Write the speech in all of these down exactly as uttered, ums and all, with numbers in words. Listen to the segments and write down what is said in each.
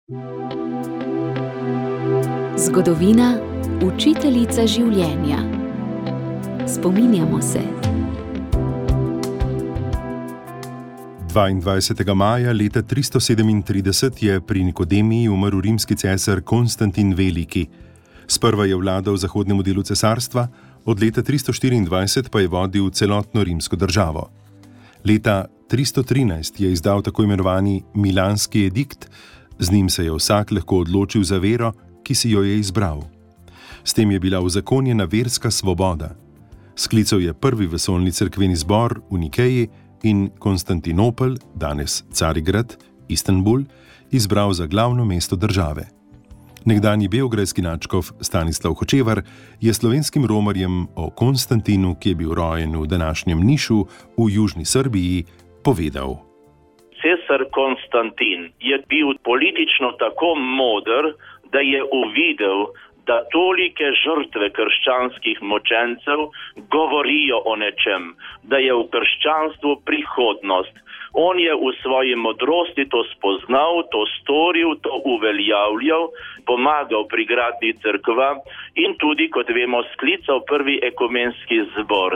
Zgodovina, učiteljica življenja. Spominjamo se. dvaindvajsetega maja leta tristo sedemintrideset je pri Nikodemiji umrl rimski cesar Konstantin Veliki. Sprva je vladal zahodnemu delu cesarstva, od leta tristo štiriindvajset pa je vodil celotno rimsko državo. Leta tristo trinajst je izdal tako imenovani Milanski edikt, z njim se je vsak lahko odločil za vero, ki si jo je izbral. S tem je bila uzakonjena verska svoboda. Sklical je prvi vesoljni cerkveni zbor v Nikeji in Konstantinopel, danes Carigrad, Istanbul, izbral za glavno mesto države. Nekdanji beograjski nadškof Stanislav Hočevar je slovenskim romarjem o Konstantinu, ki je bil rojen v današnjem Nišu v južni Srbiji, povedal. Cesar Konstantin je bil politično tako moder, da je uvidel, da tolike žrtve krščanskih mučencev govorijo o nečem, da je v krščanstvu prihodnost. On je v svoji modrosti to spoznal, to storil, to uveljavljal, pomagal pri gradnji cerkva in tudi, kot vemo, sklical prvi ekumenski zbor.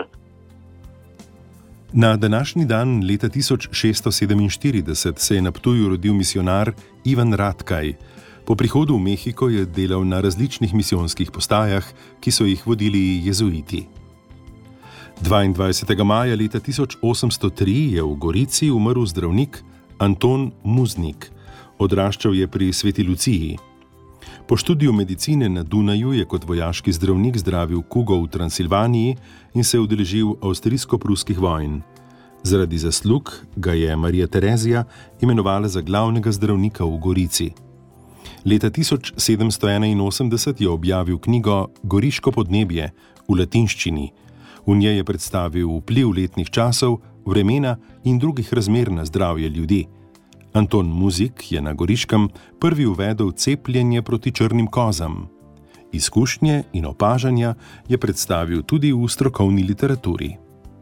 Na današnji dan leta tisoč šeststo sedeminštirideset se je na Ptuju rodil misijonar Ivan Ratkaj. Po prihodu v Mehiko je delal na različnih misijonskih postajah, ki so jih vodili jezuiti. dvaindvajsetega maja leta tisoč osemsto tri je v Gorici umrl zdravnik Anton Muznik. Odraščal je pri Sveti Luciji. Po študiju medicine na Dunaju je kot vojaški zdravnik zdravil kugo v Transilvaniji in se udeležil avstrijsko-pruskih vojn. Zaradi zaslug ga je Marija Terezija imenovala za glavnega zdravnika v Gorici. Leta tisoč sedemsto enainosemdeset je objavil knjigo Goriško podnebje v latinščini. V njej je predstavil vpliv letnih časov, vremena in drugih razmer na zdravje ljudi. Anton Muzik je na Goriškem prvi uvedel cepljenje proti črnim kozam. Izkušnje in opažanja je predstavil tudi v strokovni literaturi.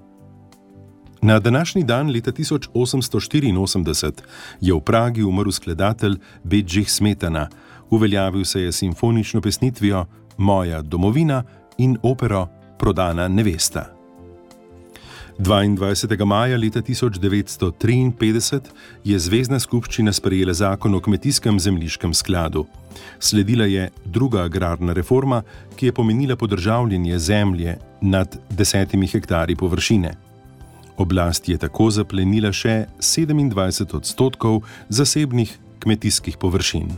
Na današnji dan leta tisoč osemsto štiriinosemdeset je v Pragi umrl skladatelj Bedžih Smetana. Uveljavil se je simfonično pesnitvijo Moja domovina in opero Prodana nevesta. dvaindvajsetega maja leta tisoč devetsto triinpetdeset je Zvezna skupščina sprejela zakon o kmetijskem zemljiškem skladu. Sledila je druga agrarna reforma, ki je pomenila podržavljenje zemlje nad desetimi hektarji površine. Oblast je tako zaplenila še sedemindvajset odstotkov zasebnih kmetijskih površin.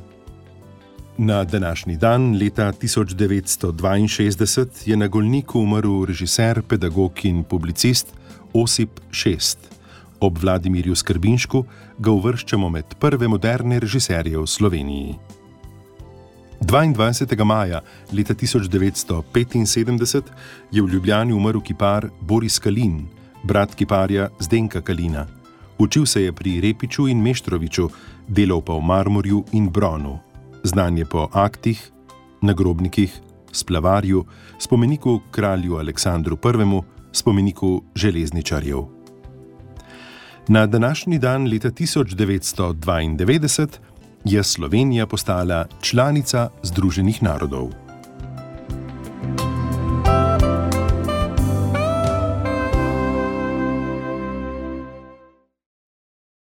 Na današnji dan leta tisoč devetsto dvainšestdeset je na Golniku umrl režiser, pedagog in publicist Osip Šest. Ob Vladimirju Skrbinšku ga uvrščamo med prve moderne režiserje v Sloveniji. dvaindvajsetega maja leta tisoč devetsto petinsedemdeset je v Ljubljani umrl kipar Boris Kalin, brat kiparja Zdenka Kalina. Učil se je pri Repiču in Meštroviču, delal pa v marmorju in bronu. Znan je po aktih, nagrobnikih, splavarju, spomeniku kralju Aleksandru prvemu, spomeniku železničarjev. Na današnji dan leta tisoč devetsto dvaindevetdeset je Slovenija postala članica Združenih narodov.